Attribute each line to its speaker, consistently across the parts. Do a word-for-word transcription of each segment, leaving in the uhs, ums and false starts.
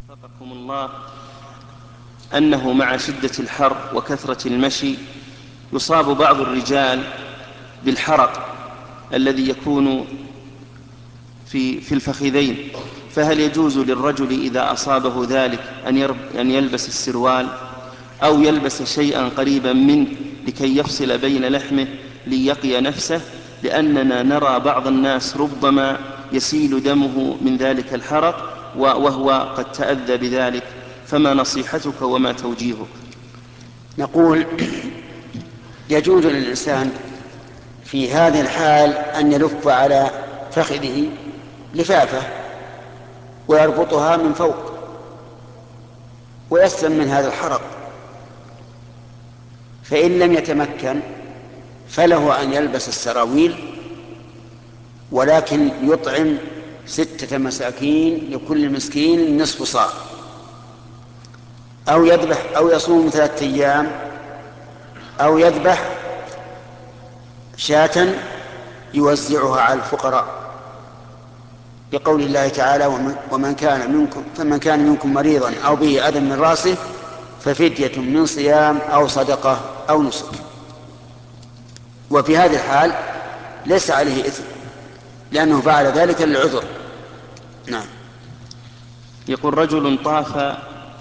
Speaker 1: وفقكم الله أنه مع شدة الحر وكثرة المشي يصاب بعض الرجال بالحرق الذي يكون في, في الفخذين، فهل يجوز للرجل إذا أصابه ذلك أن يلبس السروال أو يلبس شيئا قريبا منه لكي يفصل بين لحمه ليقي نفسه، لأننا نرى بعض الناس ربما يسيل دمه من ذلك الحرق وهو قد تأذى بذلك، فما نصيحتك وما توجيهك؟
Speaker 2: نقول يجوز للإنسان في هذه الحال أن يلف على فخذه لفافة ويربطها من فوق ويسلم من هذا الحرق. فإن لم يتمكن فله أن يلبس السراويل، ولكن يطعم ستة مساكين لكل مسكين نصف صاع، أو يذبح أو يصوم ثلاثة أيام، أو يذبح شاة يوزعها على الفقراء، لقول الله تعالى: ومن كان منكم فمن كان منكم مريضا أو به أذى من رأسه ففدية من صيام أو صدقة أو نسك. وفي هذه الحال ليس عليه إثم لأنه فعل ذلك للعذر. نعم.
Speaker 1: يقول: رجل طاف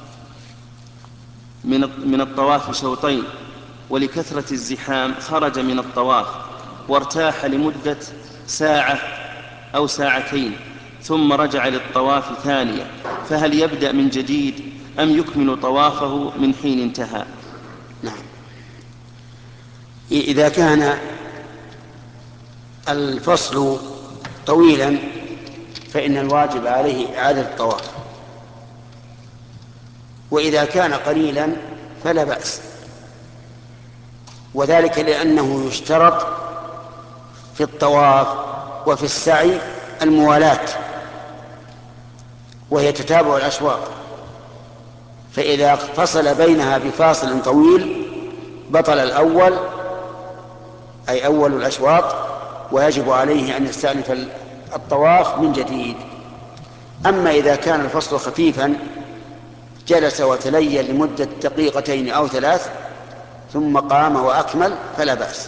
Speaker 1: من الطواف شوطين، ولكثرة الزحام خرج من الطواف وارتاح لمدة ساعة أو ساعتين ثم رجع للطواف ثانية، فهل يبدأ من جديد أم يكمل طوافه من حين انتهى؟
Speaker 2: نعم. إذا كان الفصل طويلا فإن الواجب عليه إعادة الطواف، وإذا كان قليلا فلا بأس، وذلك لأنه يشترط في الطواف وفي السعي الموالاة، وهي تتابع الأشواط، فإذا فصل بينها بفاصل طويل بطل الأول أي أول الأشواط، ويجب عليه أن يستأنف الطواف من جديد. أما إذا كان الفصل خفيفا جلس وتلين لمدة دقيقتين أو ثلاث ثم قام وأكمل فلا بأس.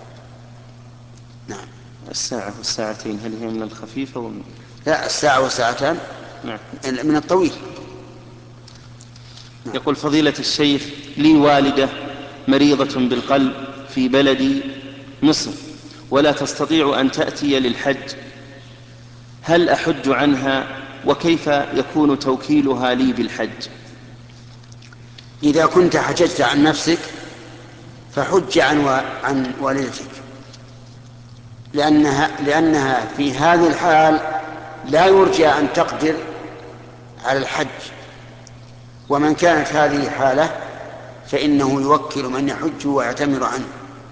Speaker 1: نعم. الساعة والساعتين هل هي من الخفيفة ومن...
Speaker 2: لا، الساعة والساعتان
Speaker 1: نعم.
Speaker 2: من الطويل.
Speaker 1: نعم. يقول: فضيلة الشيخ، لي والدة مريضة بالقلب في بلد مصر ولا تستطيع أن تأتي للحج، هل أحج عنها؟ وكيف يكون توكيلها لي بالحج؟
Speaker 2: إذا كنت حججت عن نفسك فحج عن, و... عن والدتك، لأنها... لأنها في هذه الحال لا يرجى أن تقدر على الحج، ومن كانت هذه حالة فإنه يوكل من يحج ويعتمر عنه،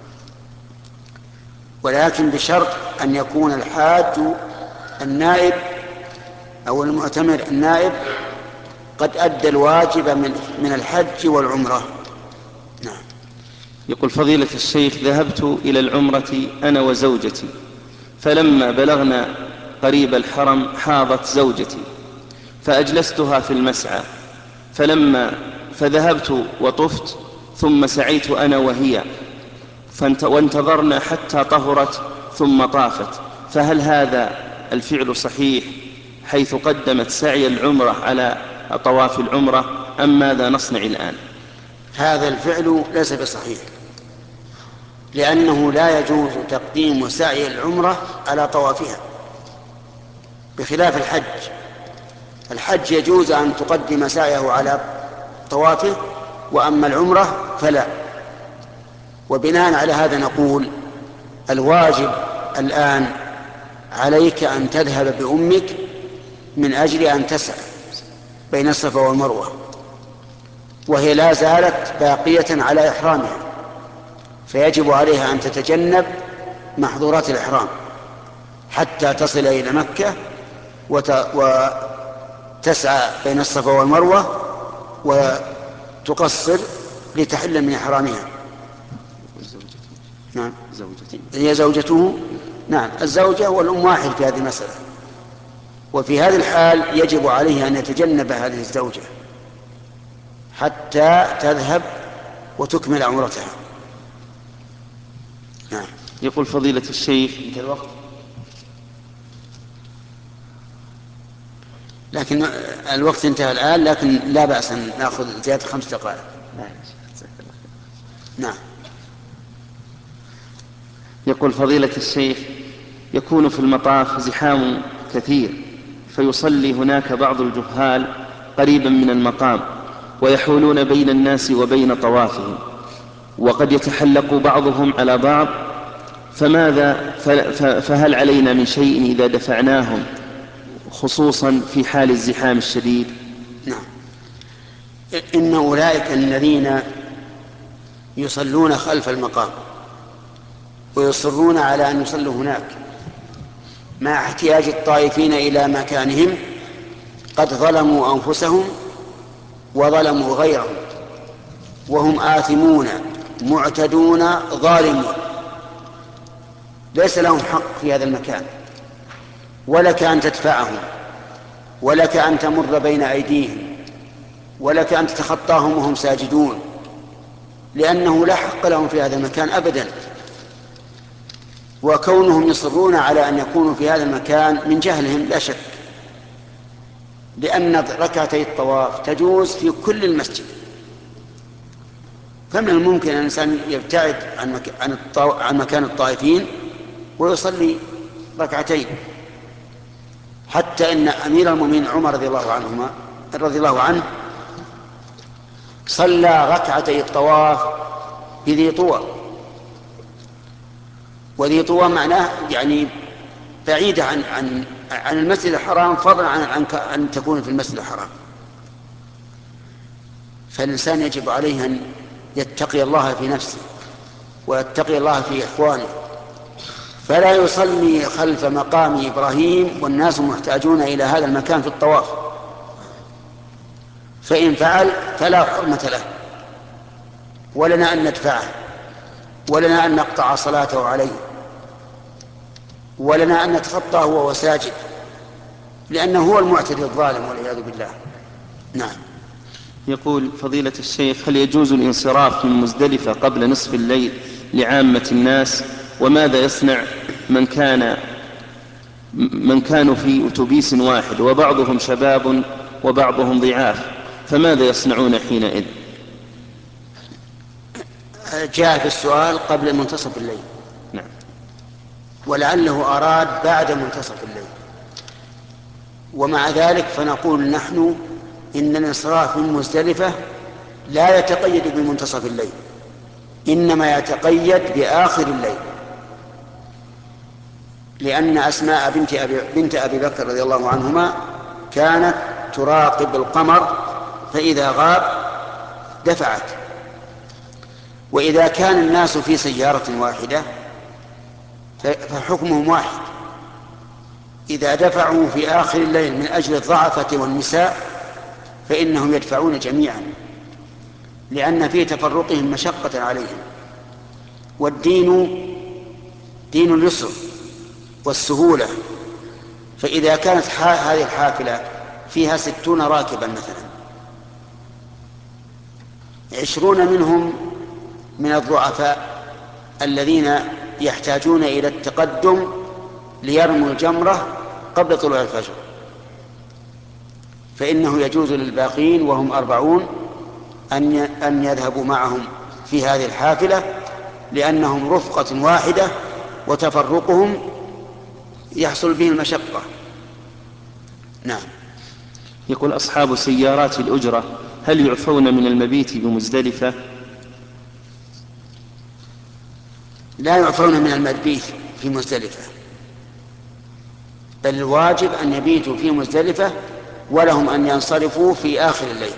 Speaker 2: ولكن بشرط أن يكون الحاج النائب أو المعتمر النائب قد أدى الواجب من, من الحج والعمرة. نعم.
Speaker 1: يقول: فضيلة الشيخ، ذهبت إلى العمرة أنا وزوجتي، فلما بلغنا قريب الحرم حاضت زوجتي فأجلستها في المسعى، فلما فذهبت وطفت ثم سعيت أنا وهي وانتظرنا حتى طهرت ثم طافت، فهل هذا الفعل صحيح حيث قدمت سعي العمرة على طواف العمرة، أم ماذا نصنع الآن؟
Speaker 2: هذا الفعل ليس بصحيح، لأنه لا يجوز تقديم سعي العمرة على طوافها، بخلاف الحج. الحج يجوز أن تقدم سعيه على طوافه، وأما العمرة فلا. وبناء على هذا نقول: الواجب الآن عليك أن تذهب بأمك من أجل أن تسعى بين الصفا والمروة، وهي لا زالت باقية على إحرامها، فيجب عليها أن تتجنب محظورات الإحرام حتى تصل إلى مكة وتسعى بين الصفا والمروة وتقصر لتحل من إحرامها. نعم.
Speaker 1: زوجته
Speaker 2: هي زوجته. نعم، الزوجة والأم واحد في هذه المسألة. وفي هذه الحال يجب عليه أن يتجنب هذه الزوجة حتى تذهب وتكمل عمرتها.
Speaker 1: نعم. يقول فضيلة الشيخ انتهى الوقت،
Speaker 2: لكن الوقت انتهى الآن، لكن لا بأس أن نأخذ زيادة خمس دقائق. نعم.
Speaker 1: يقول فضيلة الشيخ يكون في المطاف زحام كثير فيصلي هناك بعض الجهال قريبا من المقام ويحولون بين الناس وبين طوافهم، وقد يتحلق بعضهم على بعض، فماذا فهل علينا من شيء إذا دفعناهم خصوصا في حال الزحام الشديد؟
Speaker 2: نعم. إن أولئك الذين يصلون خلف المقام ويصرون على أن يصلوا هناك مع احتياج الطائفين إلى مكانهم قد ظلموا أنفسهم وظلموا غيرهم، وهم آثمون معتدون ظالمون، ليس لهم حق في هذا المكان، ولك أن تدفعهم، ولك أن تمر بين أيديهم، ولك أن تتخطاهم وهم ساجدون، لأنه لا حق لهم في هذا المكان أبدا. وكونهم يصرون على أن يكونوا في هذا المكان من جهلهم لا شك، لأن ركعتي الطواف تجوز في كل المسجد، فمن الممكن أن الإنسان يبتعد عن, مك... عن, الطو... عن مكان الطائفين ويصلي ركعتين. حتى إن أمير المؤمنين عمر رضي الله عنهما رضي الله عنه صلى ركعتي الطواف بذي طوى، وذي طوى معناه يعني بعيدة عن عن عن المسجد الحرام، فضلا عن عن أن تكون في المسجد الحرام. فالإنسان يجب عليه أن يتقي الله في نفسه ويتقي الله في إخوانه، فلا يصلي خلف مقام إبراهيم والناس محتاجون إلى هذا المكان في الطواف، فإن فعل فلا حرمة له، ولنا أن ندفعه، ولنا أن نقطع صلاته عليه، ولنا أن نتخطاه وهو ساجد، لأنه هو المعتدي الظالم والعياذ بالله. نعم.
Speaker 1: يقول فضيلة الشيخ هل يجوز الانصراف من مزدلفة قبل نصف الليل لعامة الناس؟ وماذا يصنع من كان من كانوا في أتوبيس واحد وبعضهم شباب وبعضهم ضعاف، فماذا يصنعون حينئذ؟
Speaker 2: جاء في السؤال قبل منتصف الليل.
Speaker 1: نعم.
Speaker 2: ولعله أراد بعد منتصف الليل، ومع ذلك فنقول نحن إن الانصراف من مزدلفة لا يتقيد بمنتصف الليل، إنما يتقيد بآخر الليل، لأن أسماء بنت أبي, بنت أبي بكر رضي الله عنهما كانت تراقب القمر فإذا غاب دفعت. وإذا كان الناس في سيارة واحدة فحكمهم واحد، إذا دفعوا في آخر الليل من أجل الضعفة والنساء فإنهم يدفعون جميعا، لأن في تفرقهم مشقة عليهم، والدين دين اليسر والسهولة. فإذا كانت هذه الحافلة فيها ستون راكبا مثلا، عشرون منهم من الضعفاء الذين يحتاجون إلى التقدم ليرموا الجمرة قبل طلوع الفجر، فإنه يجوز للباقين وهم أربعون أن أن يذهبوا معهم في هذه الحافلة، لأنهم رفقة واحدة وتفرقهم يحصل به المشقة. نعم.
Speaker 1: يقول أصحاب سيارات الأجرة هل يعفون من المبيت بمزدلفة؟
Speaker 2: لا يعفون من المبيت في مزدلفة، بل الواجب أن يبيتوا في مزدلفة، ولهم أن ينصرفوا في آخر الليل.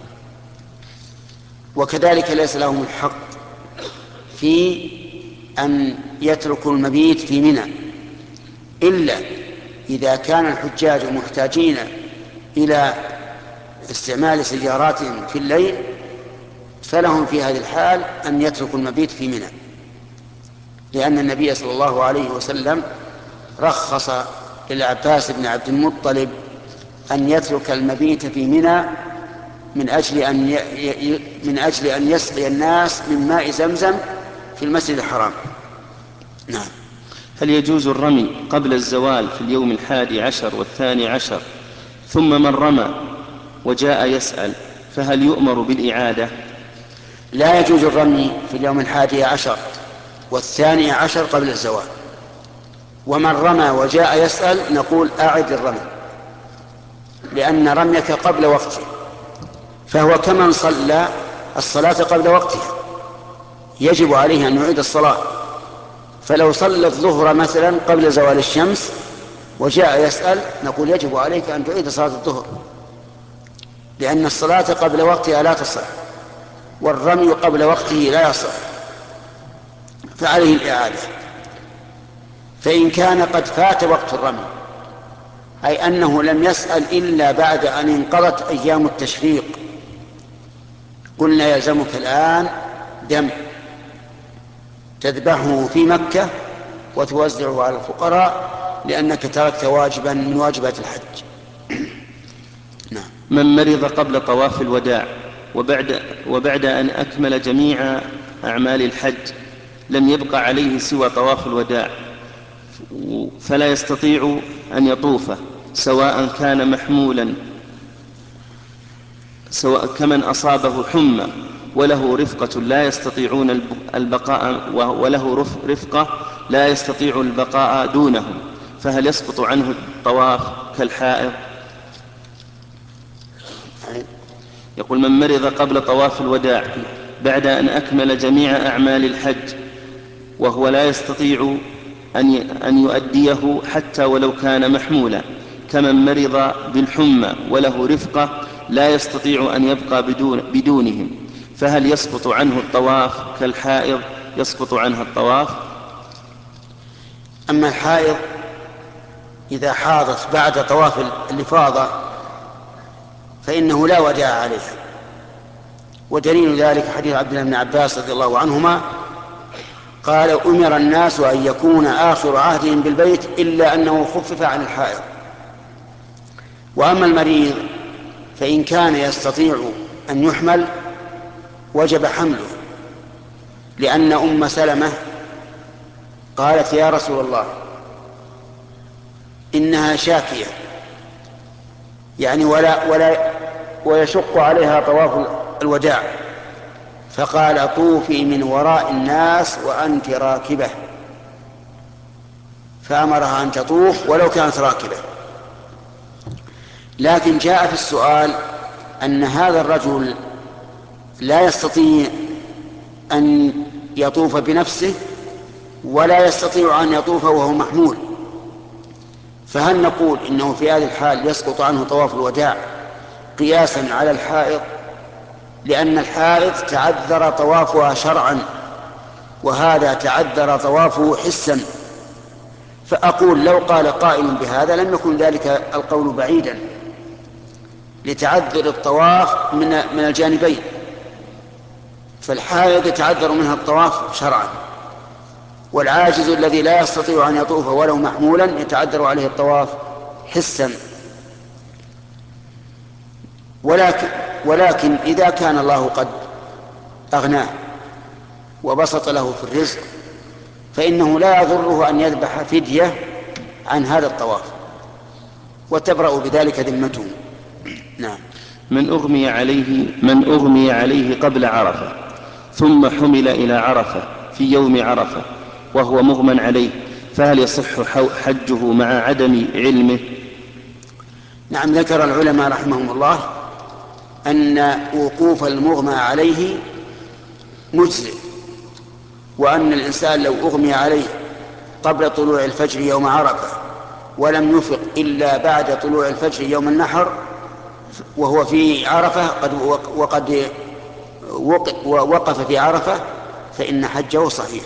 Speaker 2: وكذلك ليس لهم الحق في أن يتركوا المبيت في منى، إلا إذا كان الحجاج محتاجين إلى استعمال سياراتهم في الليل، فلهم في هذه الحال أن يتركوا المبيت في منى، لأن النبي صلى الله عليه وسلم رخص للعباس بن عبد المطلب أن يترك المبيت في منى من أجل أن ي... من أجل أن يسقي الناس من ماء زمزم في المسجد الحرام. نعم.
Speaker 1: هل يجوز الرمي قبل الزوال في اليوم الحادي عشر والثاني عشر ثم من رمى وجاء يسأل فهل يؤمر بالإعادة؟
Speaker 2: لا يجوز الرمي في اليوم الحادي عشر والثاني عشر قبل الزوال، ومن رمى وجاء يسأل نقول أعد الرمي، لأن رميك قبل وقته، فهو كمن صلى الصلاة قبل وقتها يجب عليه أن يعيد الصلاة. فلو صلى الظهر مثلا قبل زوال الشمس وجاء يسأل نقول يجب عليك أن تعيد صلاة الظهر، لأن الصلاة قبل وقتها لا تصح والرمي قبل وقته لا يصح، فعليه الإعادة. فإن كان قد فات وقت الرمي، أي أنه لم يسأل إلا بعد أن انقضت أيام التشريق، قلنا يلزمك الآن دم تذبحه في مكة وتوزعه على الفقراء لأنك تركت واجبا من واجبات الحج.
Speaker 1: نعم. من مرض قبل طواف الوداع وبعد, وبعد أن أكمل جميع أعمال الحج لم يبقى عليه سوى طواف الوداع فلا يستطيع أن يطوفه، سواء كان محمولا سواء كمن أصابه حمى وله رفقة لا يستطيعون البقاء وله رفقة لا يستطيع البقاء دونهم، فهل يسقط عنه الطواف كالحائض؟ يقول من مرض قبل طواف الوداع بعد أن أكمل جميع أعمال الحج وهو لا يستطيع أن يؤديه حتى ولو كان محمولا، كمن مرض بالحمى وله رفقة لا يستطيع أن يبقى بدون بدونهم، فهل يسقط عنه الطواف كالحائض يسقط عنها الطواف؟
Speaker 2: أما الحائض إذا حاضت بعد طواف الإفاضة فإنه لا وداع عليه، ودليل ذلك حديث عبد الله بن عباس رضي الله عنهما قال أمر الناس أن يكون آخر عهدهم بالبيت إلا أنه خفف عن الحائض. وأما المريض فإن كان يستطيع أن يحمل وجب حمله، لأن أم سلمة قالت يا رسول الله إنها شاكية يعني ولا ولا ويشق عليها طواف الوداع، فقال طوفي من وراء الناس وأنت راكبة، فأمرها أن تطوف ولو كانت راكبة. لكن جاء في السؤال أن هذا الرجل لا يستطيع أن يطوف بنفسه ولا يستطيع أن يطوف وهو محمول، فهل نقول إنه في هذه الحال يسقط عنه طواف الوداع قياسا على الحائض؟ لأن الحائض تعذر طوافها شرعا وهذا تعذر طوافه حسا. فأقول لو قال قائل بهذا لم يكن ذلك القول بعيدا لتعذر الطواف من من الجانبين، فالحائض يتعذر منها الطواف شرعا، والعاجز الذي لا يستطيع أن يطوف ولو محمولا يتعذر عليه الطواف حسا. ولكن, ولكن إذا كان الله قد أغناه وبسط له في الرزق فإنه لا يضره أن يذبح فدية عن هذا الطواف وتبرأ بذلك ذمته. نعم.
Speaker 1: من أغمي عليه من أغمي عليه قبل عرفة ثم حمل إلى عرفة في يوم عرفة وهو مغمى عليه، فهل يصح حجه مع عدم علمه؟
Speaker 2: نعم. ذكر العلماء رحمهم الله أن وقوف المغمى عليه مجزئ، وأن الإنسان لو أغمي عليه قبل طلوع الفجر يوم عرفة ولم يفق إلا بعد طلوع الفجر يوم النحر وهو في عرفة قد وقد وقف في عرفة فإن حجه صحيح.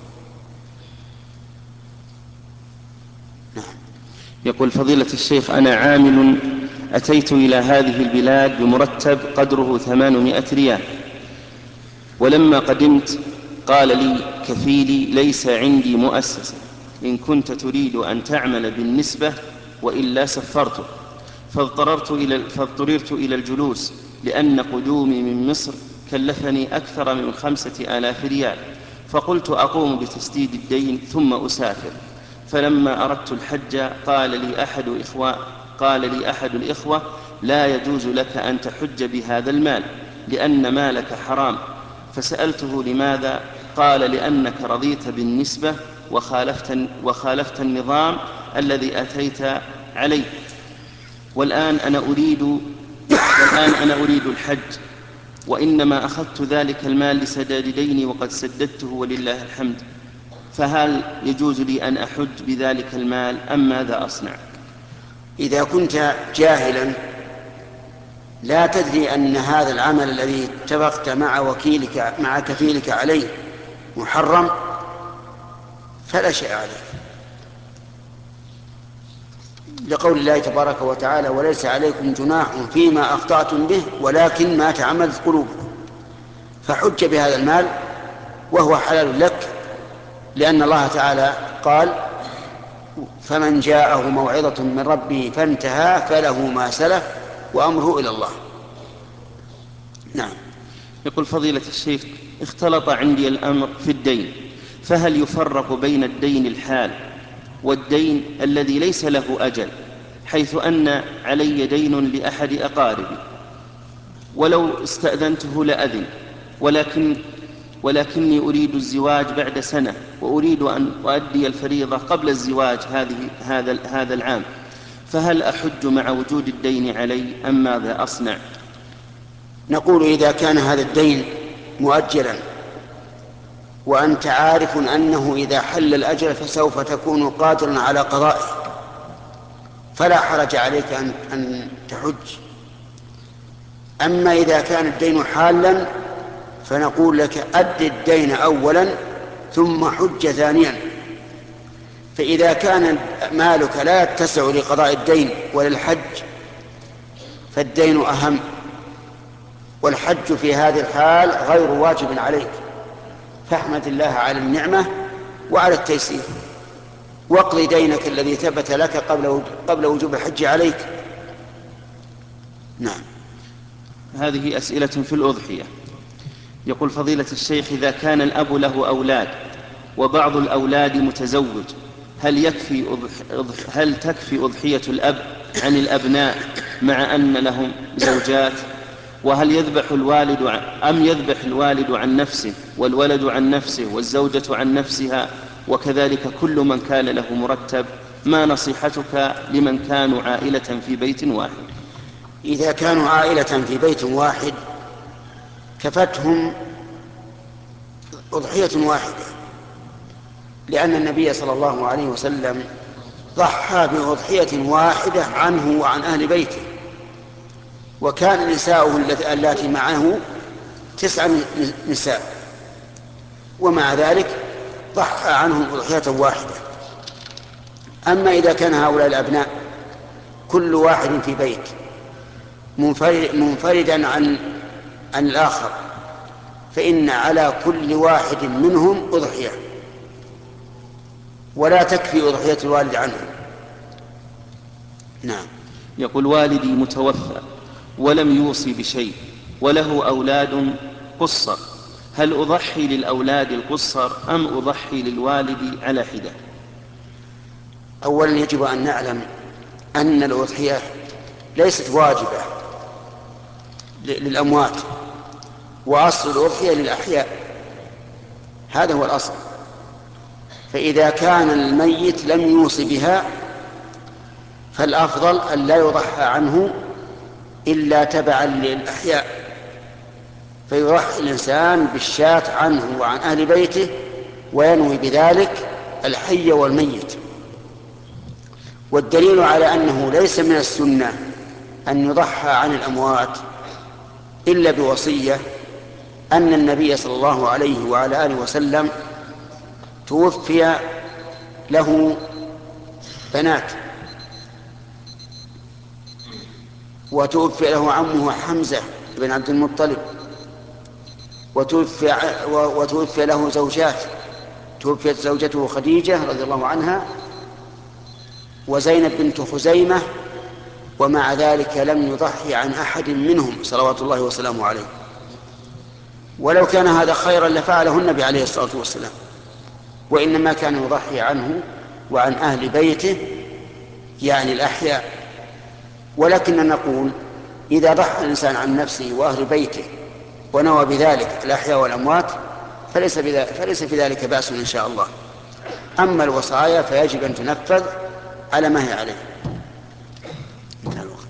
Speaker 1: نعم. يقول فضيلة الشيخ أنا عامل أتيت إلى هذه البلاد بمرتب قدره ثمانمائة ريال، ولما قدمت قال لي كفيلي ليس عندي مؤسسة، إن كنت تريد أن تعمل بالنسبة وإلا سفرته، فاضطررت إلى, فاضطررت إلى الجلوس، لأن قدومي من مصر كلفني أكثر من خمسة آلاف ريال، فقلت أقوم بتسديد الدين ثم أسافر. فلما أردت الحج قال لي أحد إخوة قال لي أحد الإخوة: لا يجوز لك أن تحج بهذا المال لأن مالك حرام. فسألته: لماذا؟ قال: لأنك رضيت بالنسبة وخالفت, وخالفت النظام الذي أتيت عليه، والآن أنا أريد والآن أنا أريد الحج، وإنما أخذت ذلك المال لسداد ديني وقد سددته ولله الحمد، فهل يجوز لي أن أحج بذلك المال أم ماذا أصنع؟
Speaker 2: إذا كنت جاهلا لا تدري أن هذا العمل الذي اتفقت مع وكيلك مع كفيلك عليه محرم فلا شيء عليك، لقول الله تبارك وتعالى: وليس عليكم جناح فيما أخطأتم به ولكن ما تعمدت قلوبكم. فحج بهذا المال وهو حلال لك، لأن الله تعالى قال: فمن جاءه موعظة من ربه فانتهى فله ما سلف وأمره إلى الله. نعم.
Speaker 1: يقول فضيلة الشيخ: اختلط عندي الأمر في الدين، فهل يفرق بين الدين الحال والدين الذي ليس له أجل، حيث أن علي دين لأحد أقاربي ولو استأذنته لأذن، ولكن ولكني أريد الزواج بعد سنة وأريد أن أؤدي الفريضة قبل الزواج هذه هذا هذا العام، فهل أحج مع وجود الدين علي أم ماذا أصنع؟
Speaker 2: نقول: إذا كان هذا الدين مؤجلا وأنت عارف أنه إذا حل الأجل فسوف تكون قادرا على قضائه فلا حرج عليك أن, أن تحج. أما إذا كان الدين حالا فنقول لك: أد الدين أولا ثم حج ثانيا. فإذا كان مالك لا يتسع لقضاء الدين وللحج فالدين أهم، والحج في هذه الحال غير واجب عليك، فاحمد الله على النعمة وعلى التيسير، واقضي دينك الذي ثبت لك قبل قبل وجوب الحج عليك. نعم.
Speaker 1: هذه أسئلة في الأضحية. يقول فضيلة الشيخ: إذا كان الأب له أولاد وبعض الأولاد متزوج، هل يكفي أضح... هل تكفي أضحية الأب عن الأبناء مع أن لهم زوجات؟ وهل يذبح الوالد أم يذبح الوالد عن نفسه والولد عن نفسه والزوجة عن نفسها وكذلك كل من كان له مرتب؟ ما نصيحتك لمن كانوا عائلة في بيت واحد؟
Speaker 2: إذا كانوا عائلة في بيت واحد كفتهم أضحية واحدة، لأن النبي صلى الله عليه وسلم ضحى بأضحية واحدة عنه وعن أهل بيته، وكان نساؤه اللاتي معه تسع نساء، ومع ذلك ضحى عنهم أضحية واحدة. أما إذا كان هؤلاء الأبناء كل واحد في بيت منفردا عن عن الآخر فإن على كل واحد منهم أضحية، ولا تكفي أضحية الوالد عنه. نعم.
Speaker 1: يقول: والدي متوفى ولم يوصي بشيء وله أولاد قصر، هل أضحي للأولاد القصر أم أضحي للوالد على حدة؟
Speaker 2: أولا يجب أن نعلم أن الأضحية ليست واجبة للأموات، وأصل الأضحية للأحياء، هذا هو الأصل. فإذا كان الميت لم يوصي بها فالأفضل أن لا يضحى عنه إلا تبعا للأحياء، فيضحي الإنسان بالشاة عنه وعن أهل بيته وينوي بذلك الحي والميت. والدليل على أنه ليس من السنة أن يضحى عن الأموات إلا بوصية أن النبي صلى الله عليه وعلى آله وسلم توفي له بنات، وتوفي له عمه حمزة بن عبد المطلب، وتوفي, وتوفي له زوجات، توفيت زوجته خديجة رضي الله عنها وزينب بنت خزيمة، ومع ذلك لم يضحي عن أحد منهم صلوات الله وسلامه عليه. ولو كان هذا خيرا لفعله النبي عليه الصلاة والسلام، وإنما كان يضحي عنه وعن أهل بيته يعني الأحياء. ولكن نقول إذا ضحى الإنسان عن نفسه وأهل بيته ونوى بذلك الأحياء والأموات فليس, فليس في ذلك بأس إن شاء الله. أما الوصايا فيجب أن تنفذ على ما هي عليه. انتهى الوقت.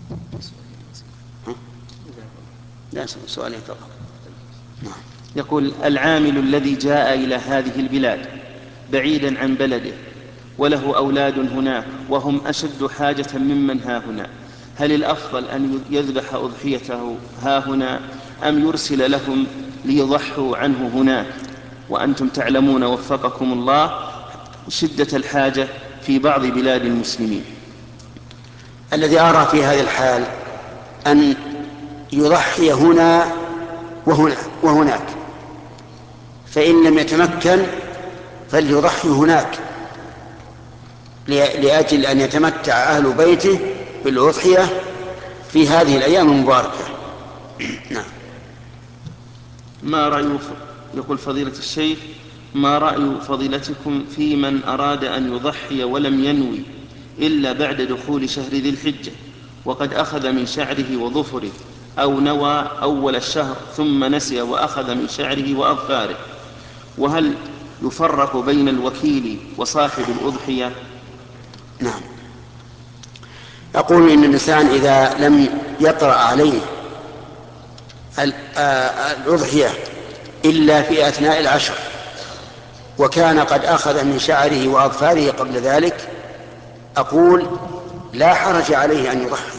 Speaker 2: لا سؤالين فقط. نعم.
Speaker 1: يقول: العامل الذي جاء إلى هذه البلاد بعيدا عن بلده وله أولاد هناك وهم أشد حاجة ممن ها هنا، هل الأفضل أن يذبح أضحيته ها هنا أم يرسل لهم ليضحوا عنه هناك؟ وأنتم تعلمون وفقكم الله شدة الحاجة في بعض بلاد المسلمين.
Speaker 2: الذي أرى في هذه الحال أن يضحي هنا وهنا وهناك، فإن لم يتمكن فليضحي هناك لأجل أن يتمتع أهل بيته بالأضحية في هذه الأيام المباركة. نعم.
Speaker 1: ما رأي يقول فضيلة الشيخ: ما رأي فضيلتكم في من أراد أن يضحي ولم ينوي إلا بعد دخول شهر ذي الحجة وقد أخذ من شعره وظفره، أو نوى أول الشهر ثم نسي وأخذ من شعره وأظفاره، وهل يفرق بين الوكيل وصاحب الأضحية؟
Speaker 2: نعم. أقول إن الإنسان إذا لم يطرأ عليه الأضحية إلا في أثناء العشر وكان قد أخذ من شعره وأظفاره قبل ذلك، أقول لا حرج عليه أن يضحي،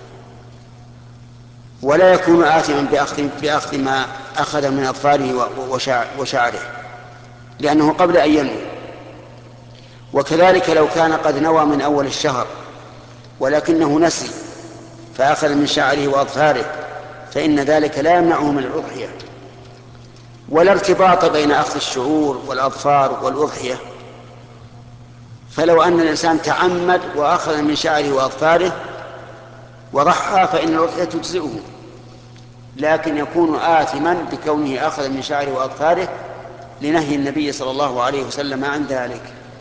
Speaker 2: ولا يكون آثما بأخذ, بأخذ ما أخذ من أظفاره وشعره لأنه قبل أن ينوي. وكذلك لو كان قد نوى من أول الشهر ولكنه نسي فأخذ من شعره وأظفاره فإن ذلك لا يمنعه من الأضحية. ولا ارتباط بين أخذ الشعور والأظفار والأضحية، فلو أن الإنسان تعمد وأخذ من شعره وأظفاره وضحى فإن الأضحية تجزئه، لكن يكون آثما بكونه أخذ من شعره وأظفاره لنهي النبي صلى الله عليه وسلم عن ذلك.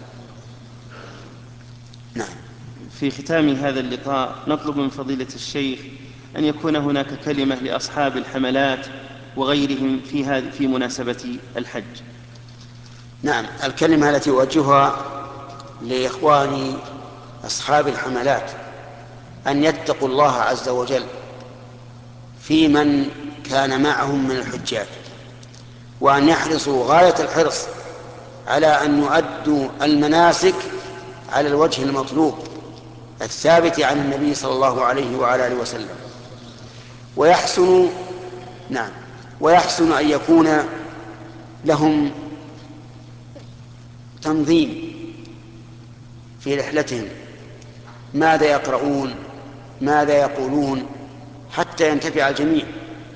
Speaker 2: نعم.
Speaker 1: في ختام هذا اللقاء نطلب من فضيلة الشيخ أن يكون هناك كلمة لأصحاب الحملات وغيرهم في هذه في مناسبة الحج.
Speaker 2: نعم. الكلمة التي أوجهها لإخواني أصحاب الحملات أن يتقوا الله عز وجل في من كان معهم من الحجاج، وأن يحرصوا غاية الحرص على أن يؤدوا المناسك على الوجه المطلوب الثابت عن النبي صلى الله عليه وعلى آله وسلم. ويحسن نعم ويحسن أن يكون لهم تنظيم في رحلتهم، ماذا يقرؤون ماذا يقولون حتى ينتفع الجميع.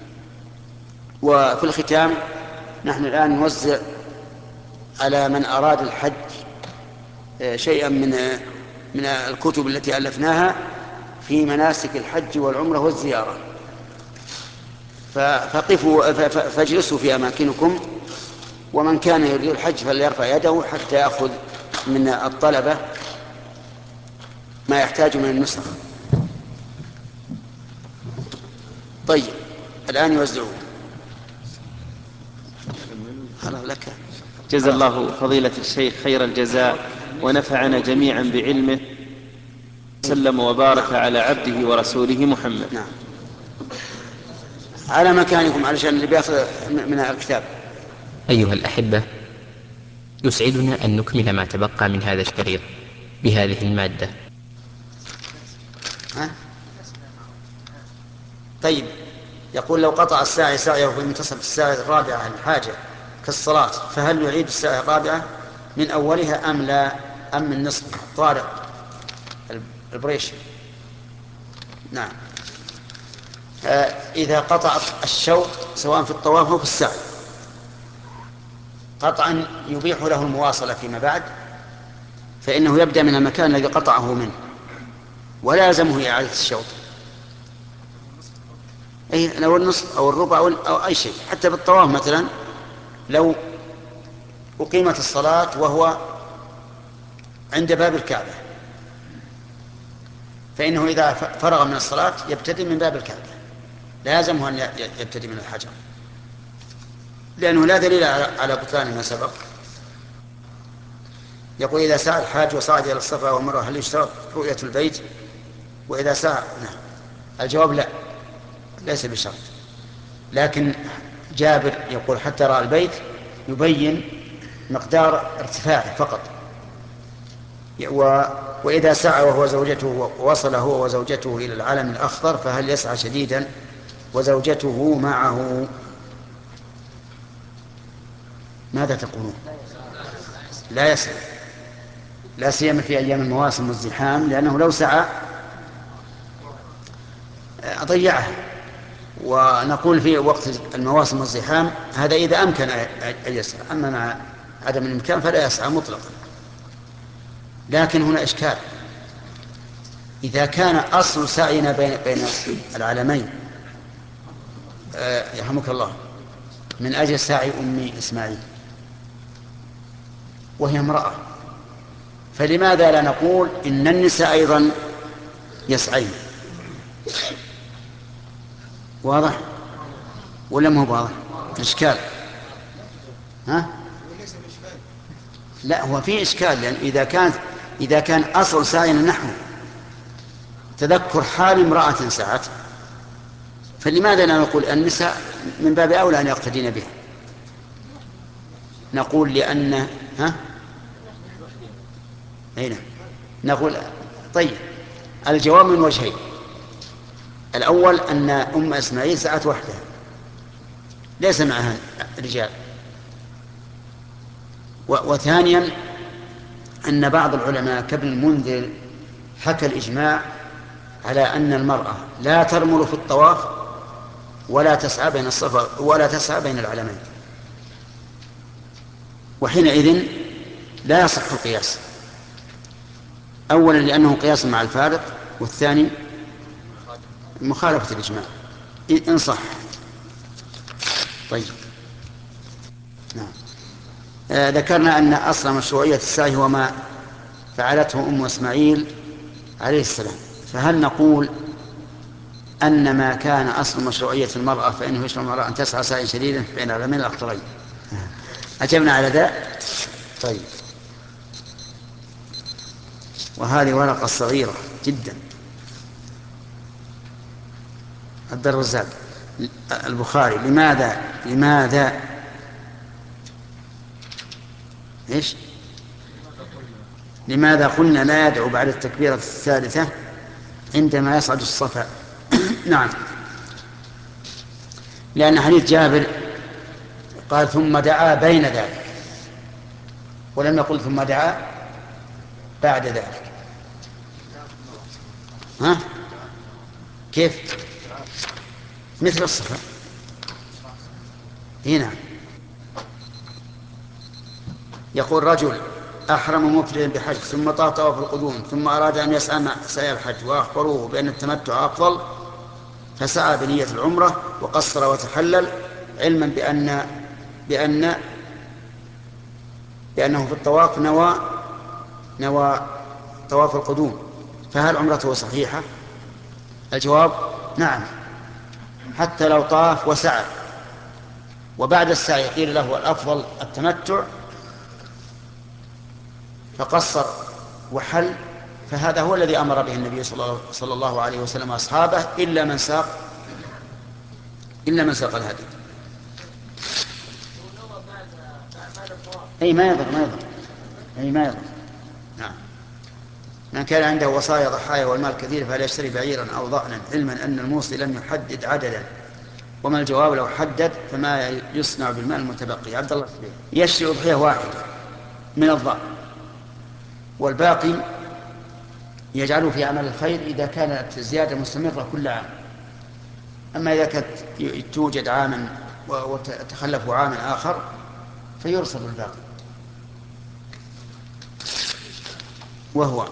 Speaker 2: وفي الختام نحن الآن نوزع على من أراد الحج شيئا من من الكتب التي ألفناها في مناسك الحج والعمرة والزيارة، فقفوا فاجلسوا في أماكنكم، ومن كان يريد الحج فليرفع يده حتى يأخذ من الطلبة ما يحتاج من النسخ. طيب الآن يوزعون. خلاص لك.
Speaker 1: جزا الله فضيلة الشيخ خير الجزاء ونفعنا جميعا بعلمه، سلم وبارك
Speaker 2: نعم.
Speaker 1: على عبده ورسوله محمد.
Speaker 2: نعم. على مكانكم علشان اللي بيأخذ من الكتاب.
Speaker 3: أيها الأحبة، يسعدنا أن نكمل ما تبقى من هذا الشريط بهذه المادة.
Speaker 2: ها؟ طيب يقول: لو قطع الساعي سعيه في منتصف الساعة الرابعة الحاجة كالصلاة فهل يعيد الساعة الرابعة من أولها أم لا، أم من نصف؟ طارق البريشي. نعم. آه إذا قطع الشوط سواء في الطواف أو في السعي قطعا يبيح له المواصلة فيما بعد فإنه يبدأ من المكان الذي قطعه منه ولا يلزمه إعادة الشوط. أي لو النصف أو الربع أو أي شيء. حتى بالطواف مثلا لو أقيمت الصلاة وهو عند باب الكعبة فإنه إذا فرغ من الصلاة يبتدئ من باب الكعبة، لا يلزمه أن يبتدئ من الحجر، لأنه لا دليل على بطلان ما سبق. يقول إذا سعى الحاج وصعد إلى الصفا والمروة هل يشترط رؤية البيت؟ وإذا سعى نعم. الجواب لا، ليس بشرط، لكن جابر يقول حتى رأى البيت يبين مقدار ارتفاعه فقط. و... وإذا سعى وهو زوجته ووصل هو وزوجته إلى العالم الأخضر فهل يسعى شديدا وزوجته معه؟ ماذا تقولون؟ لا يسعى، لا سيما في أيام المواسم والزحام، لأنه لو سعى أضيعها. ونقول في وقت المواسم والزحام هذا إذا أمكن أن يسعى، أما مع عدم الإمكان فلا يسعى مطلقا. لكن هنا إشكال، إذا كان أصل سعينا بين بين العالمين آه يرحمك الله من أجل سعي أم إسماعيل وهي امرأة، فلماذا لا نقول إن النساء أيضا يسعين؟ واضح ولا مو واضح؟ إشكال. ها؟ لا هو في إشكال، لأن إذا كان إذا كان أصل سعينا نحو تذكر حال امرأة سعت، فلماذا لا نقول النساء من باب أولى أن يقتدين بها؟ نقول لأن ها هنا نقول طيب الجواب من وجهين. الأول أن أم إسماعيل سعت وحدها ليس معها رجال، وثانيا أن بعض العلماء كابن المنذر حكى الإجماع على أن المرأة لا ترمل في الطواف ولا تسعى بين الصفا ولا تسعى بين العلمين، وحينئذ لا يصح القياس، أولا لأنه قياس مع الفارق، والثاني مخالفة الإجماع إن صح. طيب نعم. آه ذكرنا أن أصل مشروعية السعي هو ما فعلته أم إسماعيل عليه السلام، فهل نقول أن ما كان أصل مشروعية المرأة فإنه يشرع المرأة أن تسعى سعيا شديدا بين العلمين الأخطرين؟ أجبنا على ذا. طيب، وهذه ورقة صغيرة جدا. عبد الرزاق البخاري لماذا لماذا إيش لماذا قلنا لا يدعو بعد التكبيرة الثالثة عندما يصعد الصفا؟ نعم، لأن حديث جابر قال ثم دعا بين ذلك، ولم يقل ثم دعا بعد ذلك. ها كيف؟ مثل الصفا هنا يقول رجل أحرم مفردا بحج ثم طاف طواف القدوم ثم أراد أن يسعى مع سعي الحج وأخبروه بأن التمتع أفضل فسعى بنية العمرة وقصر وتحلل علما بأن بأن بأنه في الطواف نوى نوى طواف القدوم، فهل عمرته صحيحة؟ الجواب نعم، حتى لو طاف وسعى وبعد السعي قيل له الأفضل التمتع فقصر وحل، فهذا هو الذي أمر به النبي صلى الله عليه وسلم أصحابه إلا من ساق إلا من ساق الهدي. أي ما يضر ما يضر أي ما يضر. نعم. من كان عنده وصايا ضحايا والمال كثير فليشتري بعيرا أو ضأنا علما أن الموصي لم يحدد عددا، وما الجواب لو حدد فما يصنع بالمال المتبقي؟ عبد الله يشتري أضحية واحدة من الضأن والباقي يجعله في عمل الخير إذا كانت الزيادة مستمرة كل عام، أما إذا كانت توجد عاما وتخلف عاما آخر فيرسل الباقي. وهو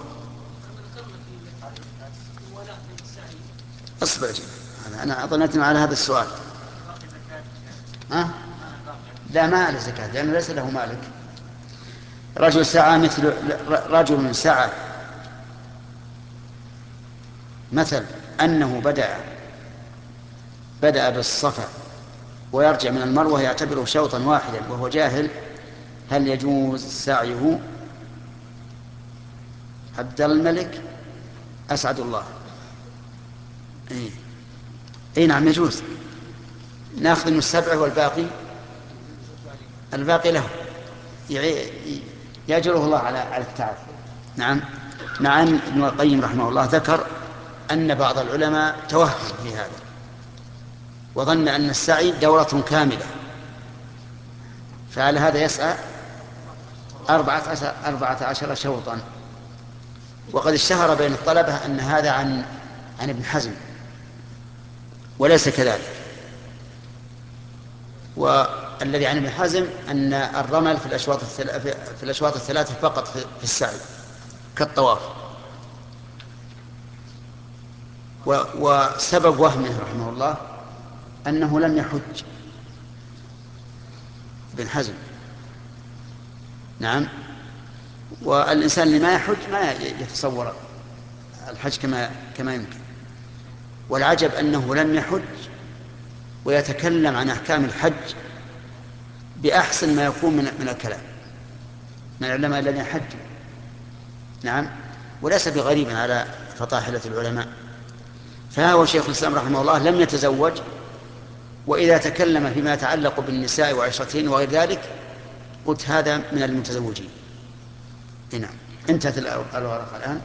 Speaker 2: اصبر أنا ظنيت على هذا السؤال. ها؟ لا ما عليه زكاة لأنه ليس له مالك. رجل سعى مثل رجل سعى مثل أنه بدأ بدأ بالصفا ويرجع من المروة يعتبره شوطا واحدا وهو جاهل، هل يجوز سعيه؟ عبد الملك أسعد الله. إيه. إيه نعم يجوز، ناخذ من السبع والباقي الباقي له يجره الله على على التعب. نعم. مع أن ابن القيم رحمه الله ذكر أن بعض العلماء توهم في هذا وظن أن السعي دورة كاملة، فعلى هذا يسعى أربعة عشر, أربعة عشر شوطا. وقد اشتهر بين الطلبة أن هذا عن عن ابن حزم وليس كذلك، والذي عن ابن حزم أن الرمل في الأشواط في الأشواط الثلاثة فقط في السعي كالطواف. وسبب وهمه رحمه الله أنه لم يحج ابن حزم. نعم. والإنسان اللي ما يحج ما يتصور الحج كما كما يمكن. والعجب أنه لم يحج ويتكلم عن أحكام الحج بأحسن ما يكون من من الكلام من العلماء الذين حجوا. نعم. وليس بغريب على فطاحلة العلماء. فهو شيخ الإسلام رحمه الله لم يتزوج، وإذا تكلم فيما يتعلق بالنساء وعشرتهن وغير ذلك قلت هذا من المتزوجين. نعم. انتهت الورقة الآن.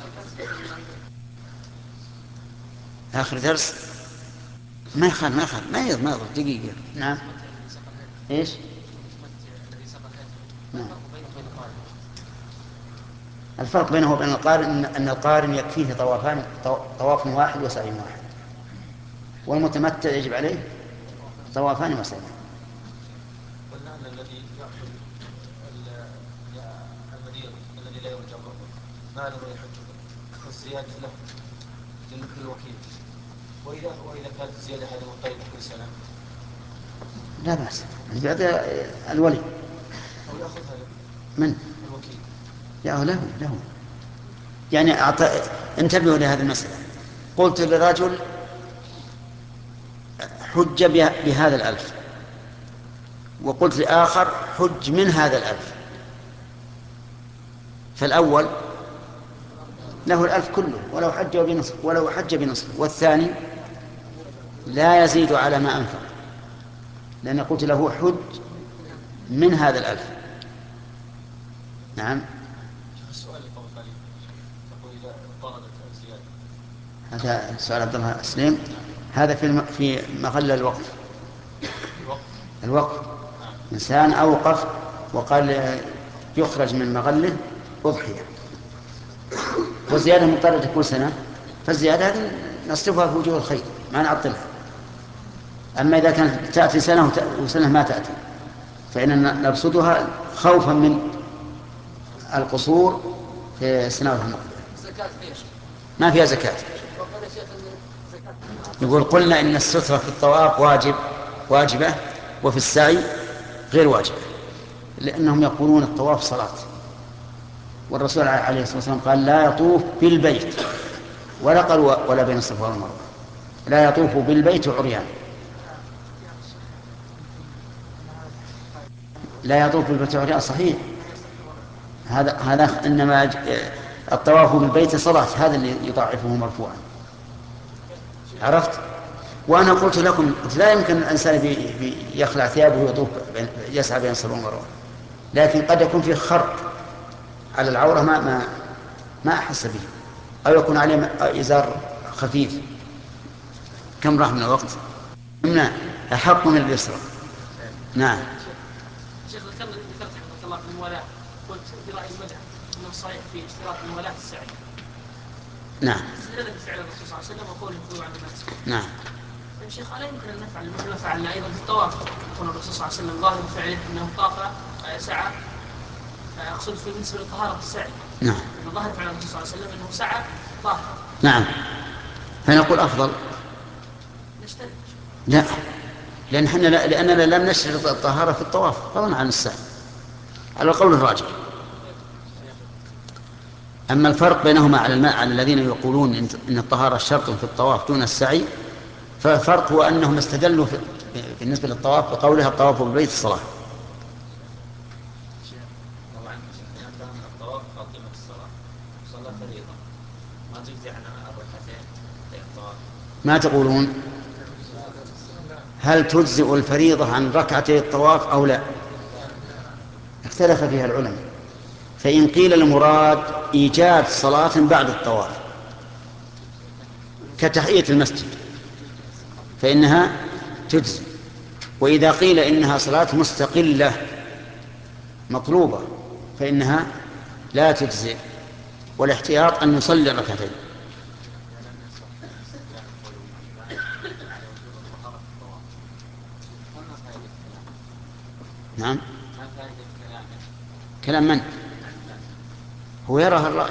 Speaker 2: آخر درس ما يخال ما يخال ما يضر ما يضر دقيقة. نعم. إيش؟ نعم. الفرق بينه وبين القارن أن القارن يكفيه طوافان طواف واحد وسعي واحد، والمتمتع يجب عليه طوافان وسعي.
Speaker 4: والآن الذي يأخذ المدير الذي لا يرجى الرفض ما له يحج والزيادة له للمثل الوكيل، وإذا وإذا كانت الزيادة هذه مضطربة كل سنة
Speaker 2: لا بأس. هذا الولي
Speaker 4: أو يأخذ هذا
Speaker 2: من
Speaker 4: الوكيل.
Speaker 2: لا له له يعني أعطى. انتبهوا لهذه المسألة. قلت للرجل حج بهذا الألف، وقلت لآخر حج من هذا الألف، فالأول له الألف كله ولو حج بنصف ولو حج بنصف، والثاني لا يزيد على ما أنفق، لأن قلت له حج من هذا الألف. نعم.
Speaker 4: السؤال اللي قبل قليل تقول إذا طردت الزيادة.
Speaker 2: هذا سؤال عبد الله سليم. هذا في الم... في مغلة الوقف. الوقف إنسان أوقف وقال يخرج من مغله أضحية، والزيادة مضطردة كل سنة، فالزيادة هذه نصرفها في وجوه الخير ما نعطلها. أما إذا كانت تأتي سنة وسنة ما تأتي فإننا نبسطها خوفا من القصور في السنوات المقبلة. ما فيها زكاة. يقول قلنا إن السترة في الطواف واجب واجبة وفي السعي غير واجبة، لأنهم يقولون الطواف صلاة، والرسول عليه الصلاة والسلام قال لا يطوف بالبيت، ولا قال ولا بين الصفا والمروة، لا يطوف بالبيت عريان. لا يطوف بالبيت عريان صحيح. هذا هذا إنما الطواف بالبيت صلاة، هذا اللي يضعفه مرفوعا. عرفت؟ وأنا قلت لكم لا يمكن الإنسان يخلع ثيابه ويطوف يسعى بين الصفا والمروة، لكن قد يكون فيه خرق على العورة ما ما ما أحس به، أو يكون عليه إزار خفيف. كم راح من الوقت؟ نعم. أحق من اليسرى. نعم.
Speaker 5: شيخ ذكرت ذكرت حفظك الله في الموالاة، قلت برأي المذهب أنه صحيح في اشتراط الموالاة السعي.
Speaker 2: نعم.
Speaker 5: استدل بفعل الرسول صلى الله عليه وسلم وقوله خذوا عن الناس.
Speaker 2: نعم.
Speaker 5: طيب شيخ ألا يمكن أن نفعل مثل ما فعلنا أيضا في الطواف؟ يكون الرسول صلى الله عليه وسلم ظاهر فعله أنه طاف سعى، أقصد في بالنسبة لطهارة السعي
Speaker 2: نعم.
Speaker 5: أن ظهر فعل الرسول صلى الله عليه وسلم أنه سعى طاهر.
Speaker 2: نعم. فنقول أفضل.
Speaker 5: نشترك.
Speaker 2: لا، لأن حنا لأننا لم نشترط الطهارة في الطواف فضلا عن السعي على القول الراجح. أما الفرق بينهما على الماء على الذين يقولون إن الطهارة شرط في الطواف دون السعي، فالفرق هو أنهم استدلوا في بالنسبة للطواف بقولها الطواف بالبيت الصلاة.
Speaker 6: طبعا الطواف خاتمة الصلاة صلاة فريضة ما تجزي عن الركعتين في الطواف.
Speaker 2: ما تقولون هل تجزئ الفريضة عن ركعتي الطواف أو لا؟ اختلف فيها العلماء. فإن قيل المراد إيجاد صلاة بعد الطواف كتحية المسجد فإنها تجزي، وإذا قيل إنها صلاة مستقلة مطلوبة فإنها لا تجزي، والاحتياط أن يصلي ركعتين. نعم. كلام من؟ هو يرى الرأي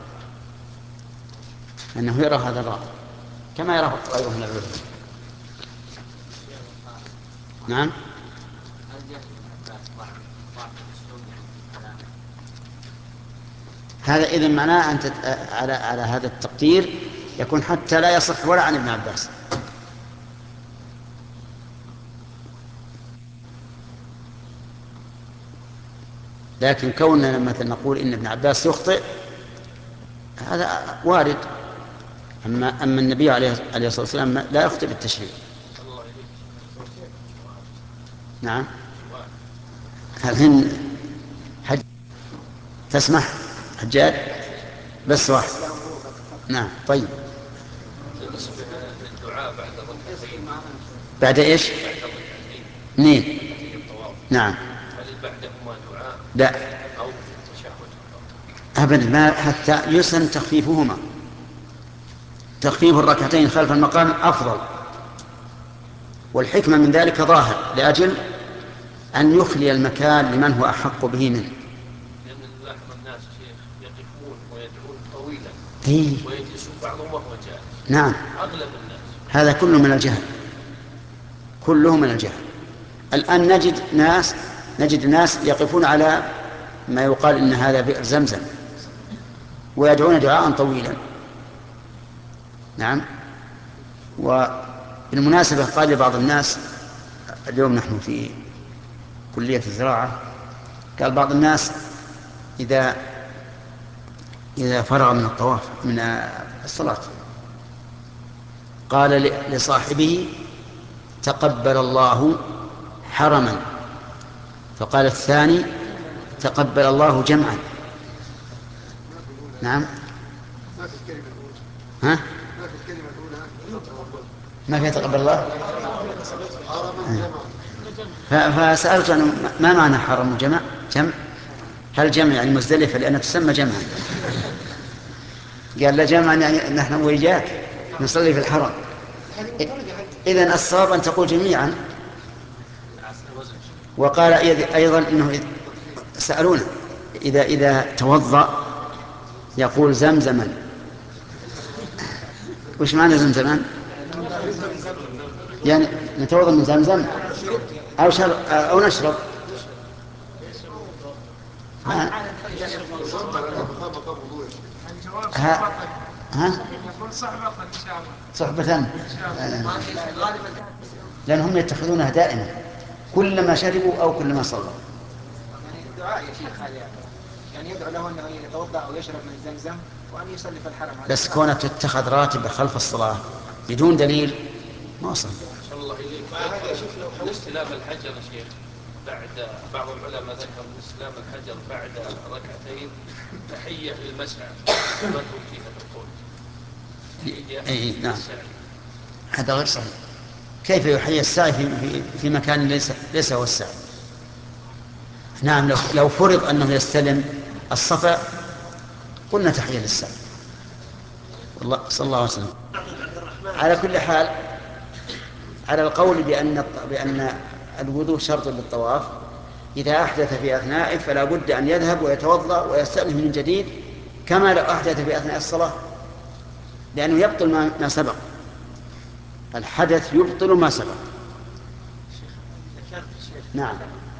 Speaker 2: أنه يرى هذا الرأي كما يراه غيره من العلماء. نعم. هذا إذن معناه أن على على هذا التقدير يكون حتى لا يصح ولا عن ابن عباس. لكن كوننا مثلا نقول إن ابن عباس يخطئ هذا وارد. أما أما النبي عليه الصلاة والسلام لا يخطئ بالتشريع. نعم. الحين حج تسمح حجاج بس واحد. نعم. طيب.
Speaker 6: الدعاء بعد الركعتين.
Speaker 2: بعد ايش؟
Speaker 6: بعد الركعتين.
Speaker 2: اثنين. نعم.
Speaker 6: هل بعدهما دعاء؟
Speaker 2: لا.
Speaker 6: أو تشهد؟
Speaker 2: أبدا ما حتى يسن تخفيفهما. تخفيف الركعتين خلف المقام أفضل، والحكمة من ذلك ظاهر لأجل أن يخلي المكان لمن هو أحق به منه.
Speaker 6: لأن نلاحظ الناس شيخ يقفون ويدعون طويلا
Speaker 2: إيه؟
Speaker 6: ويجلسون بعضهم وهو جالس.
Speaker 2: نعم.
Speaker 6: أغلب الناس
Speaker 2: هذا كله من الجهل، كله من الجهل. الآن نجد ناس نجد ناس يقفون على ما يقال إن هذا بئر زمزم ويدعون دعاء طويلا. نعم. وبالمناسبة قال لي بعض الناس اليوم نحن في كلية الزراعة، قال بعض الناس إذا إذا فرغ من الطواف من الصلاة قال لصاحبه تقبل الله حرما، فقال الثاني تقبل الله جمعا. نعم. ها؟ ما في تقبل الله. فسألت أنا ما معنى حرم جمع؟ جمع هل جمع يعني مزدلفة لأنها تسمى جمعا؟ قال لا جمعا يعني نحن وإياك نصلي في الحرم. إذن الصواب أن تقول جميعا. وقال أيضا إنه سألونا إذا إذا توضأ يقول زمزما. وش معنى زمزما؟ يعني نتوضأ من زمزم أو شرب أو نشرب. ها؟ ها؟ ها؟ صحبة لأنهم يتخذونها دائما كلما شربوا أو كلما صلوا.
Speaker 4: يعني الدعاء يا شيخ هذا يعني يدعو له أنه يتوضأ أو يشرب من زمزم وأن يصلي في الحرم.
Speaker 2: بس كونها تتخذ راتبة خلف الصلاة بدون دليل ما صار.
Speaker 6: صلى الله إليك. استلام الحجر يا شيخ بعد بعض العلماء ذكر استلام الحجر بعد ركعتين تحية للمسعى كما توجيه الدخول.
Speaker 2: اي نعم. هذا غير صحيح. كيف يحيي السعي في في, في مكان ليس ليس هو السعي؟ نعم. لو لو فرض انه يستلم الصفا قلنا تحية للسعي. والله صلى الله عليه وسلم. على كل حال على القول بأن بأن الوضوء شرط للطواف إذا أحدث في أثنائه فلا بد أن يذهب ويتوضأ ويستأنف من جديد كما لو أحدث في أثناء الصلاة، لأنه يبطل ما, ما سبق. الحدث يبطل ما سبق. نعم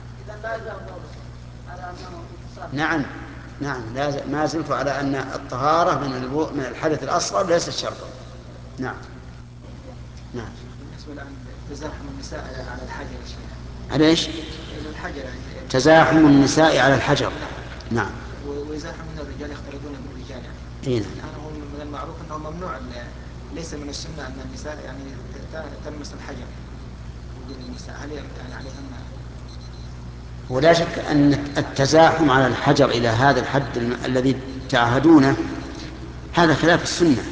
Speaker 2: نعم نعم ما زلت على أن الطهارة من الوضوء من الحدث الأصغر ليست شرطا. نعم نعم.
Speaker 4: بالنسبة الآن تزاحم النساء على الحجر يا شيخ.
Speaker 2: على ايش؟
Speaker 4: الحجر.
Speaker 2: تزاحم النساء على الحجر. نعم.
Speaker 4: ويزاحمون الرجال يختلطون بالرجال يعني.
Speaker 2: إيه.
Speaker 4: الآن هو من المعروف أنه ممنوع، ليس من السنة أن النساء يعني تلمس الحجر النساء. هل يعني عليهم؟
Speaker 2: ولا شك أن التزاحم على الحجر إلى هذا الحد الذي تعهدونه هذا خلاف السنة.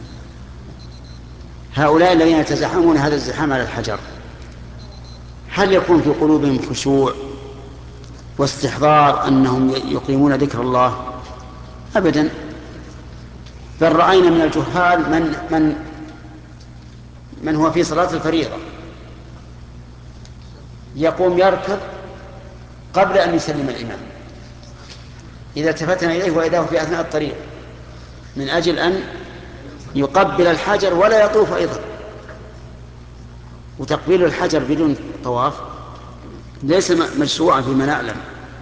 Speaker 2: هؤلاء الذين يتزاحمون هذا الزحام على الحجر هل يكون في قلوبهم خشوع واستحضار أنهم يقيمون ذكر الله؟ أبدا. بل رأينا من الجهال من من من هو في صلاة الفريضة يقوم يركض قبل أن يسلم الإمام إذا التفتنا إليه وإذا في أثناء الطريق، من أجل أن يقبل الحجر ولا يطوف أيضا. وتقبيل الحجر بدون طواف ليس مشروعا فيما نعلم،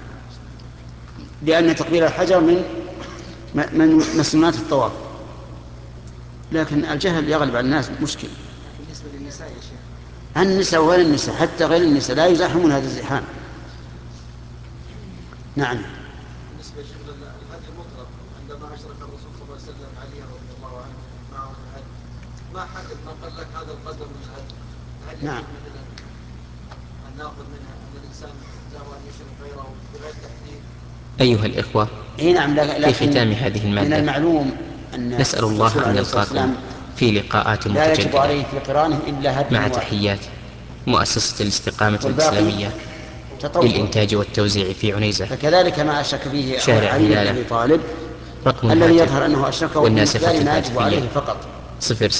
Speaker 2: لأن تقبيل الحجر من من مسنونات الطواف. لكن الجهل يغلب على الناس مشكل.
Speaker 4: بالنسبة للنساء يا شيخ،
Speaker 2: النساء وغير النساء حتى غير النساء لا يزاحمون هذا الزحام. نعم.
Speaker 4: بالنسبة للهدي المطلق عندما أشرك الرسول صلى الله عليه وسلم علي رضي الله عنه معه الهدي، ما حدد ما قال لك هذا القدر من الهدي؟ هل
Speaker 2: نعم.
Speaker 4: مثلا أن نأخذ منها أن الإنسان له أن يشرك غيره بغير تحديد؟
Speaker 3: أيها الإخوة،
Speaker 2: إيه نعم. لكن
Speaker 3: في ختام هذه
Speaker 2: من
Speaker 3: المادة
Speaker 2: المعلوم أن
Speaker 3: نسأل الله أن نلقاكم في لقاءات
Speaker 2: لا يجب
Speaker 3: متجددة
Speaker 2: عليه في قرانه إلا هدي
Speaker 3: مع
Speaker 2: واحد.
Speaker 3: تحيات مؤسسة الاستقامة
Speaker 2: والباقي
Speaker 3: الإسلامية
Speaker 2: تطور.
Speaker 3: للإنتاج والتوزيع في عنيزة،
Speaker 2: فكذلك ما أشرك به
Speaker 3: شارع
Speaker 2: علي بن
Speaker 3: هلالة.
Speaker 2: أبي طالب
Speaker 3: رقم
Speaker 2: الذي
Speaker 3: الهاتف
Speaker 2: يظهر أنه أشركه
Speaker 3: والناسخة
Speaker 2: بالمثال ما يجب
Speaker 3: الهاتفية
Speaker 2: عليه فقط.
Speaker 3: صفر